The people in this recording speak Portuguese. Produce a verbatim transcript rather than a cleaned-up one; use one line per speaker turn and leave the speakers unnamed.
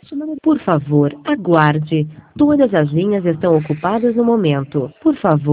Por favor, aguarde. Todas as linhas estão ocupadas no momento. Por favor.